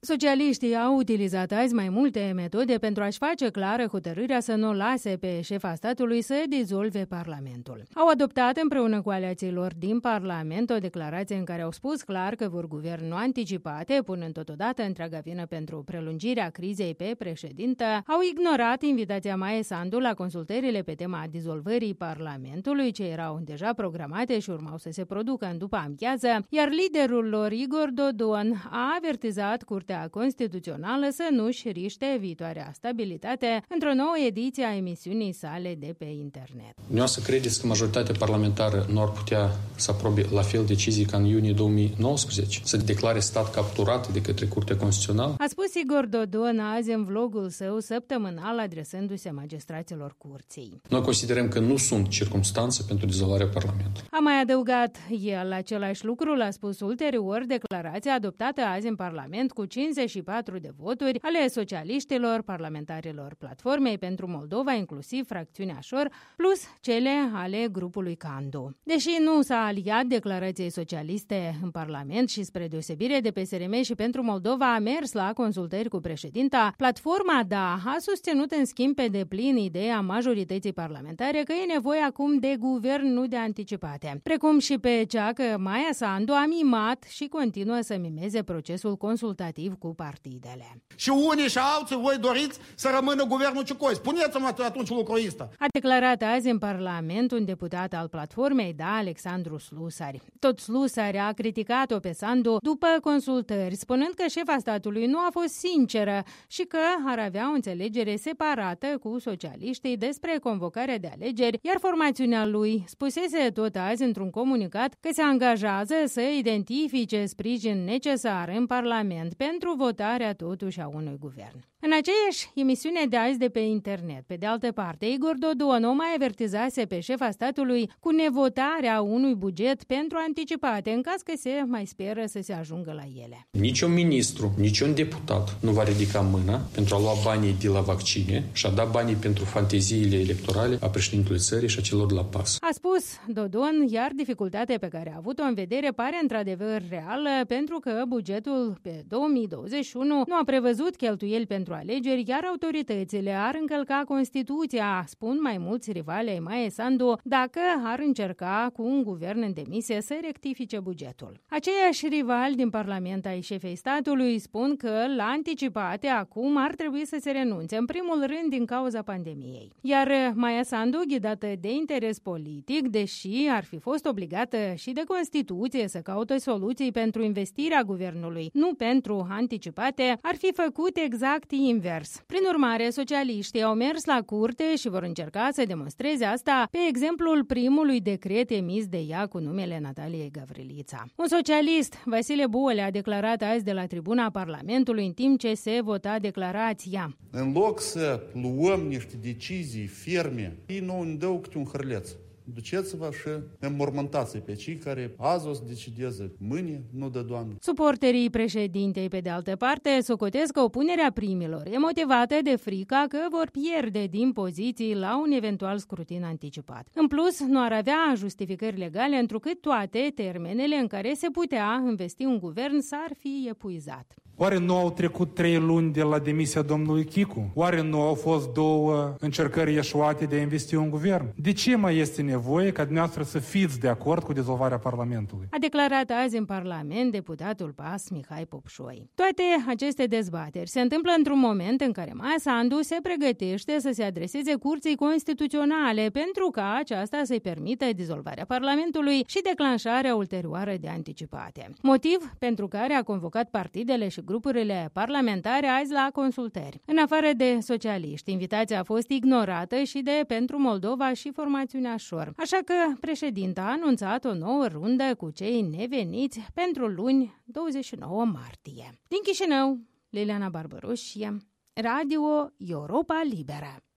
Socialiștii au utilizat azi mai multe metode pentru a-și face clară hotărârea să nu lase pe șefa statului să dizolve Parlamentul. Au adoptat împreună cu aliațiilor din Parlament o declarație în care au spus clar că vor guvernul anticipate, punând totodată întreaga vină pentru prelungirea crizei pe președintă. Au ignorat invitația Maie Sandu la consultările pe tema dizolvării Parlamentului, ce erau deja programate și urmau să se producă în după amiază, iar liderul lor, Igor Dodon, a avertizat Curtea Constituțională să nu-și riște viitoarea stabilitate într-o nouă ediție a emisiunii sale de pe internet. Nu să credeți că majoritatea parlamentară nu ar putea să aprobe la fel decizii ca în iunie 2019, să declare stat capturat de către Curtea Constituțională? A spus Igor Dodon azi în vlogul său săptămânal, adresându-se magistraților curții. Noi considerăm că nu sunt circumstanțe pentru dizolvarea Parlamentului. A mai adăugat el același lucru, l-a spus ulterior declarația adoptată azi în Parlament cu 54 de voturi ale socialiștilor, parlamentarilor Platformei pentru Moldova, inclusiv fracțiunea Șor, plus cele ale grupului Candu. Deși nu s-a aliat declarației socialiste în Parlament și spre deosebire de PSRM și pentru Moldova a mers la consultări cu președinta, Platforma a susținut în schimb pe deplin ideea majorității parlamentare că e nevoie acum de guvern, nu de anticipate. Precum și pe cea că Maia Sandu a mimat și continuă să mimeze procesul consultativ cu partidele. Și unii și alții voi doriți să rămână guvernul Ciucoi. Spuneți-mă atunci lucrul ăsta. A declarat azi în Parlament un deputat al Platformei, Alexandru Slusari. Tot Slusari a criticat-o pe Sandu după consultări, spunând că șefa statului nu a fost sinceră și că ar avea o înțelegere separată cu socialiștii despre convocarea de alegeri, iar formațiunea lui spusese tot azi într-un comunicat că se angajează să identifice sprijin necesar în Parlament pentru votarea totuși a unui guvern. În aceeași emisiune de azi de pe internet, pe de altă parte, Igor Dodon o mai avertizase pe șefa statului cu nevotarea unui buget pentru anticipate, în caz că se mai speră să se ajungă la ele. Niciun ministru, niciun deputat nu va ridica mâna pentru a lua banii de la vaccine și a da banii pentru fanteziile electorale a președintelui țării și a celor de la PAS. A spus Dodon, iar dificultatea pe care a avut-o în vedere pare într-adevăr reală, pentru că bugetul pe 2021 nu a prevăzut cheltuieli pentru alegeri, iar autoritățile ar încălca Constituția, spun mai mulți rivali ai Maie Sandu, dacă ar încerca cu un guvern în demisie să rectifice bugetul. Aceiași rivali din Parlament ai șefei statului spun că la anticipate acum ar trebui să se renunțe, în primul rând din cauza pandemiei. Iar Maia Sandu, ghidată de interes politic, deși ar fi fost obligată și de Constituție să caute soluții pentru investirea guvernului, nu pentru anticipate, ar fi făcut exact invers. Prin urmare, socialiștii au mers la curte și vor încerca să demonstreze asta pe exemplul primului decret emis de ea cu numele Nataliei Gavrilița. Un socialist, Vasile Buole, a declarat azi de la tribuna Parlamentului în timp ce se vota declarația. În loc să luăm niște decizii ferme, ei nu ne dau câte un hârleț. Duceți-vă și înmormântați pe cei care azi o să decideze, mâine nu dă Doamne. Suporterii președintei, pe de altă parte, socotesc că opunerea primilor e motivată de frica că vor pierde din poziții la un eventual scrutin anticipat. În plus, nu ar avea justificări legale, întrucât toate termenele în care se putea investi un guvern s-ar fi epuizat. Oare nu au trecut 3 luni de la demisia domnului Chicu? Oare nu au fost 2 încercări eșuate de a investi un guvern? De ce mai este nevoie ca dumneavoastră să fiți de acord cu dizolvarea Parlamentului? A declarat azi în Parlament deputatul PAS Mihai Popșoi. Toate aceste dezbateri se întâmplă într-un moment în care Maia Sandu se pregătește să se adreseze Curții Constituționale pentru ca aceasta să-i permită dizolvarea Parlamentului și declanșarea ulterioară de anticipate. Motiv pentru care a convocat partidele și grupurile parlamentare azi la consultări. În afară de socialiști, invitația a fost ignorată și de Pentru Moldova și formațiunea Șor. Așa că președinta a anunțat o nouă rundă cu cei neveniți pentru luni 29 martie. Din Chișinău, Liliana Barbaroșie, Radio Europa Liberă.